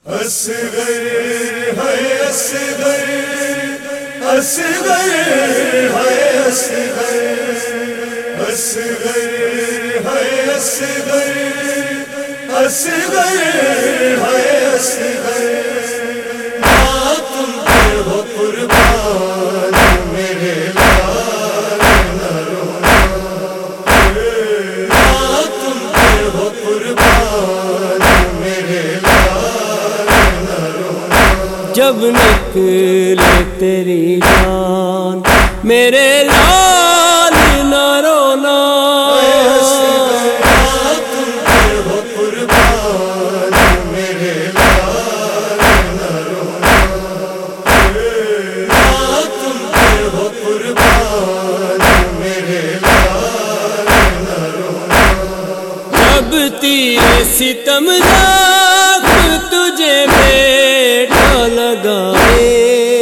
اصغر ہے اصغر، اصغر ہے اصغر، اصغر ہے اصغر، اصغر ہے اصغر۔ تم پہ ہو قربان میرے لال نہ رونا، تم پہ ہو قربان میرے لال نہ رونا۔ جب نکلے تیری جان میرے لال نہ رونا، تیرے ستم لاکھ تجھے بیٹا لگائے،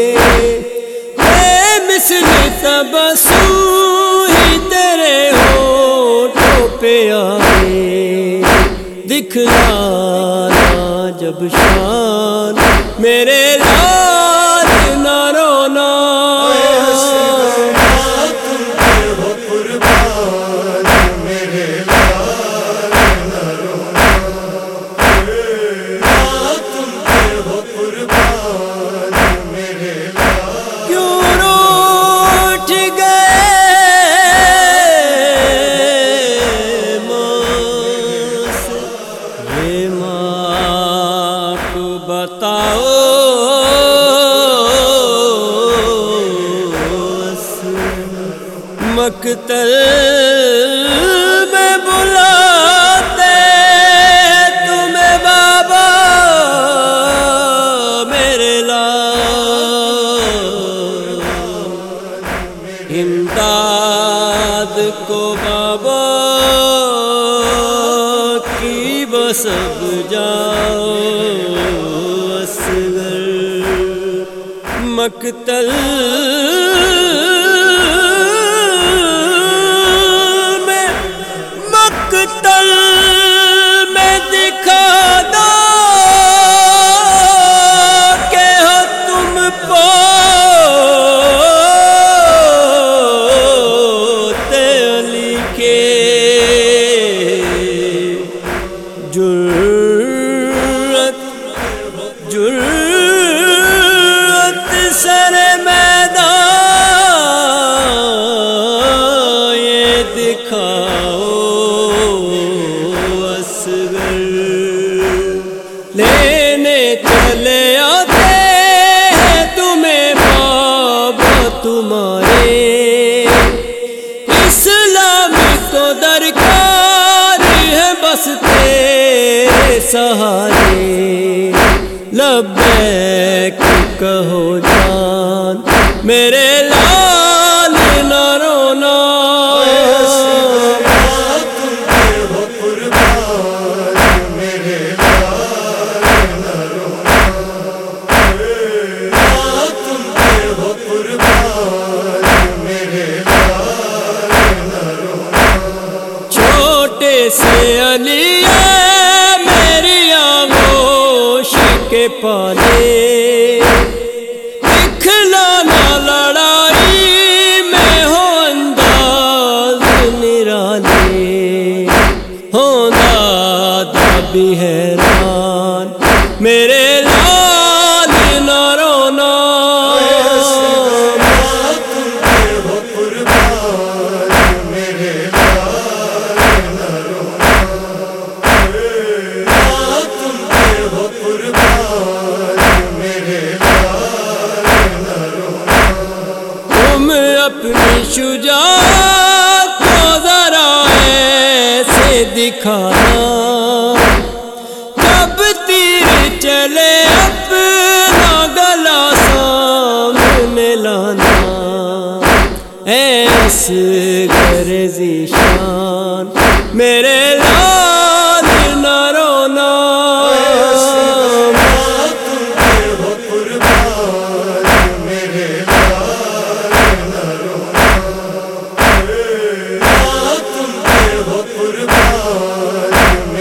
اے مثل تبسم ہی تیرے ہونٹوں پہ آئے، دکھلانا جب شان میرے لال نہ رونا۔ مقتل میں بلاتے تمہیں بابا میرے لال، امداد کو بابا کی بسب جاؤ اصغر، مقتل میں دکھا دو کہ ہو تم پوتے علی کے، جرأت جرأت سر میدان یہ دکھاؤ لینے چلے آتے ہیں تمہیں بابا تمہارے، اسلام کو درکار ہے بس تیرے سہارے، لبیک کہو جان میرے لال نہ رونا۔ سے علی میری آغوش کے پالے، دکھلانا لڑائی میں ہو انداز نرالے، ہونا بھی حیران میرے لال نہ رونا۔ اپنی شجاعت کو ذرا ایسے دکھانا، جب تیر چلے اپنا گلا سامنے لانا، اے اصغر ذیشان میرے لال نہ رونا۔ قربان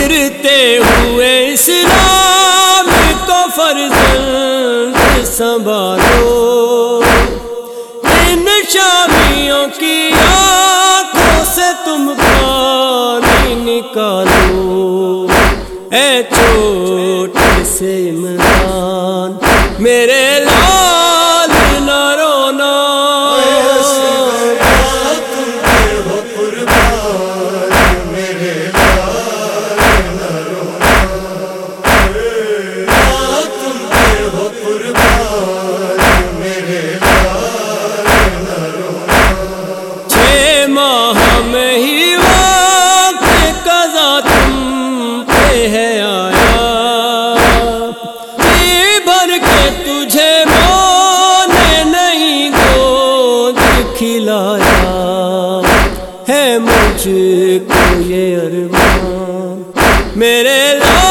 گرتے ہوئے اسلام کو فرزند سنبھالو، ان شامیوں کی آنکھوں سے تم پانی نکالو، اے چھوٹے سے عمران میرے لال نہ رونا، تم پہ ہو قربان میرے لال نہ رونا، تم پہ ہو قربان میرے لال نہ رونا۔ 6 ماہ میں ہی وقت قضا تم پہ ہے آیا، جی بھر کے تجھے ماں نے نہیں گود کھلایا، ہے مجھ کو یہ ارمان میرے لال